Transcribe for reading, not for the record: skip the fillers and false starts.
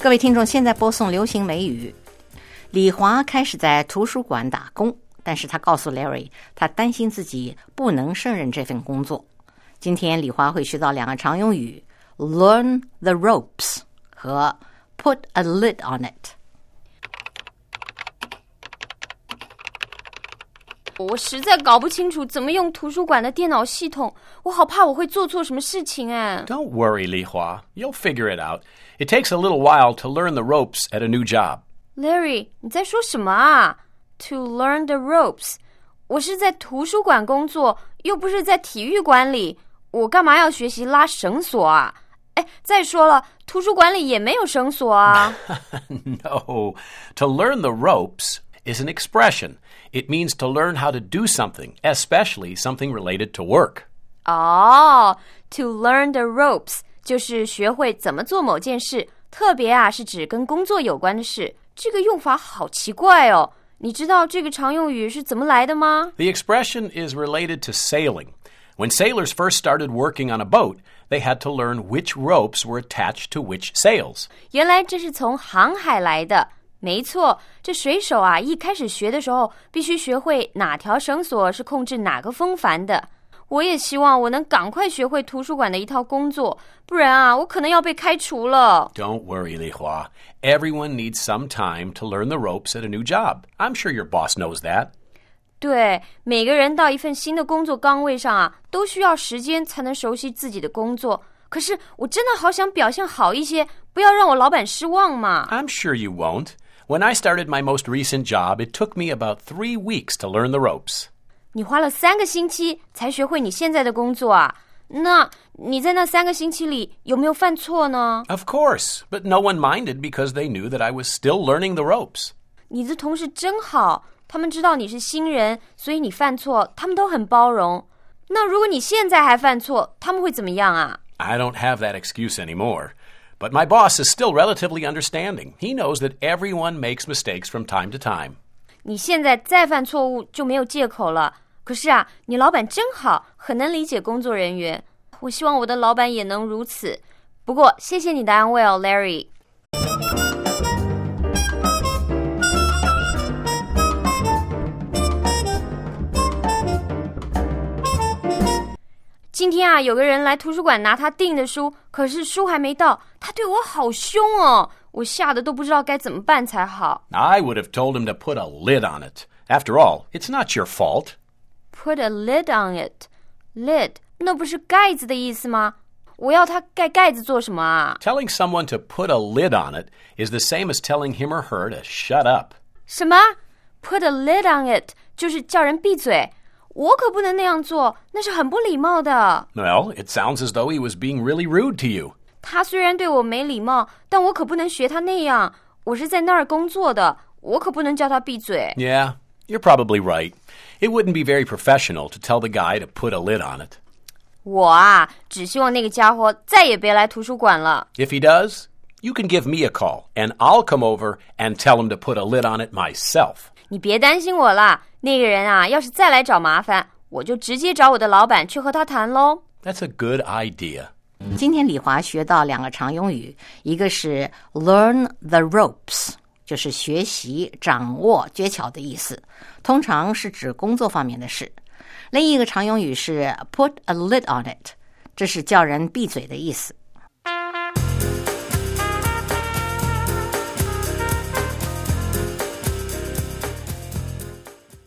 各位听众，现在播送流行美语。李华开始在图书馆打工，但是他告诉 Larry， 他担心自己不能胜任这份工作。今天李华会学到两个常用语 Learn the ropes 和 Put a lid on it。 我实在搞不清楚怎么用图书馆的电脑系统，我好怕我会做错什么事情哎。 Don't worry, Li Hua. You'll figure it out. It takes a little while to learn the ropes at a new job. Larry， 你在说什么啊？ To learn the ropes， 我是在图书馆工作，又不是在体育馆里，我干嘛要学习拉绳索啊？哎，再说了，图书馆里也没有绳索啊。 No. To learn the ropes is an expression. It means to learn how to do something, especially something related to work. To learn the ropes 就是学会怎么做某件事，特别啊是指跟工作有关的事。这个用法好奇怪哦。你知道这个常用语是怎么来的吗？ The expression is related to sailing. When sailors first started working on a boat, they had to learn which ropes were attached to which sails. 原来这是从航海来的。没错，这水手啊一开始学的时候必须学会哪条绳索是控制哪个风帆的。我也希望我能赶快学会图书馆的一套工作，不然啊我可能要被开除了。 Don't worry, Li Hua. Everyone needs some time to learn the ropes at a new job. I'm sure your boss knows that. 对，每个人到一份新的工作岗位上啊，都需要时间才能熟悉自己的工作。可是我真的好想表现好一些，不要让我老板失望嘛。 I'm sure you won't. When I started my most recent job, it took me about 3 weeks to learn the ropes. 你花了3个星期才学会你现在的工作啊？那你在那3个星期里有没有犯错呢？ Of course, but no one minded because they knew that I was still learning the ropes. 你的同事真好，他们知道你是新人，所以你犯错，他们都很包容。那如果你现在还犯错，他们会怎么样啊？ I don't have that excuse anymore. But my boss is still relatively understanding. He knows that everyone makes mistakes from time to time. 你现在再犯错误就没有借口了。可是啊，你老板真好，很能理解工作人员。我希望我的老板也能如此。不过，谢谢你的安慰哦 ，Larry。今天啊，有个人来图书馆拿他订的书，可是书还没到，他对我好凶哦，我吓得都不知道该怎么办才好。 I would have told him to put a lid on it. After all, it's not your fault. Put a lid on it. Lid, 那不是盖子的意思吗？我要他盖盖子做什么啊？ Telling someone to put a lid on it is the same as telling him or her to shut up. 什么？ Put a lid on it 就是叫人闭嘴。我可不能那样做，那是很不礼貌的。 Well, it sounds as though he was being really rude to you. 他虽然对我没礼貌，但我可不能学他那样。我是在那儿工作的，我可不能叫他闭嘴。 Yeah, you're probably right. It wouldn't be very professional to tell the guy to put a lid on it. 我啊，只希望那个家伙再也别来图书馆了。 If he does, you can give me a call, and I'll come over and tell him to put a lid on it myself. 你别担心我啦，那个人啊，要是再来找麻烦，我就直接找我的老板去和他谈咯。 That's a good idea. 今天李华学到两个常用语，一个是 learn the ropes， 就是学习、掌握诀窍的意思，通常是指工作方面的事。另一个常用语是 put a lid on it， 这是叫人闭嘴的意思。